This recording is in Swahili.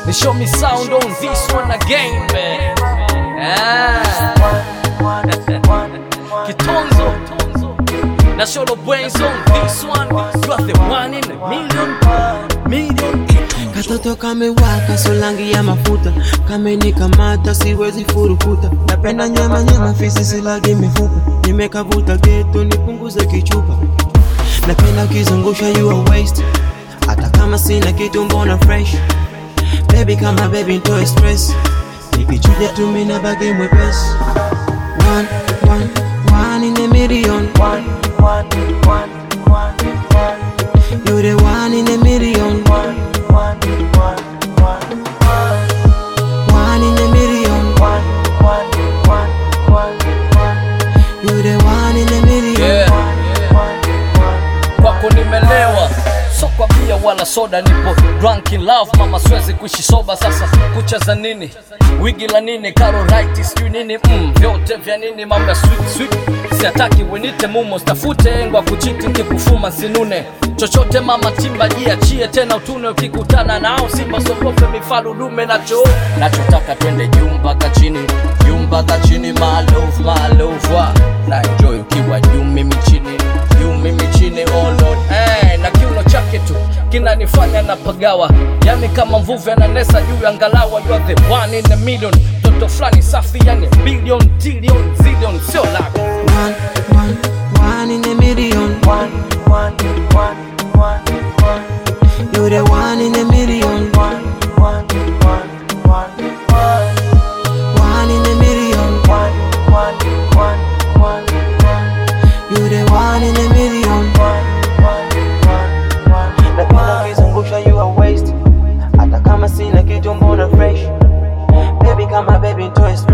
They show me sound on this one again, man. Kitonzo, na show the brains on this one. You are the one in a million. Katoto kamewaka solangi ya mafuta, kamenikamata siwezi furukuta. Napenda nyama fisi silagi mifupa, nimekavuta geto nipunguze kichupa. Napenda kizungusha you a waste, hata kama sina kitu mbona fresh. Baby kama baby ntoe stress, nikichuja tu mimi nabaki mwepesi. One in a million. You're the one in a million. One in a million. You're the one in a million. Kwako nimelewa, so kwa bia wala soda, nipo drunk in love. Mama siwezi kuishi soba, sasa kucheza nini? Wigi la nini? Carolitis sijui nini? Vyote vya nini? Mambo sweet. Siataki wenite mumo, stafute engwa kuchiti nkikufuma sinune. Chochote mama timba jiachie tena utune, ukikutana nao simba sokofe mifalu dume nacho. Nachotaka twende jumba kachini, my love. Na enjoy ukiwa juu mimi chini, oh Lord. Na kiuno chake tu kinanifanya na pagawa, yani kama mvuvi ananesa juu ya ngalawa. You are the one in a million. Toto flani safi yani billion, trillion, zillion, sio lako. One in a million. You're the one in a million. One in a million. You're the one in a million. Napenda kizungusha you a waste, hata kama sina kitu mbona fresh. Baby kama baby ntoe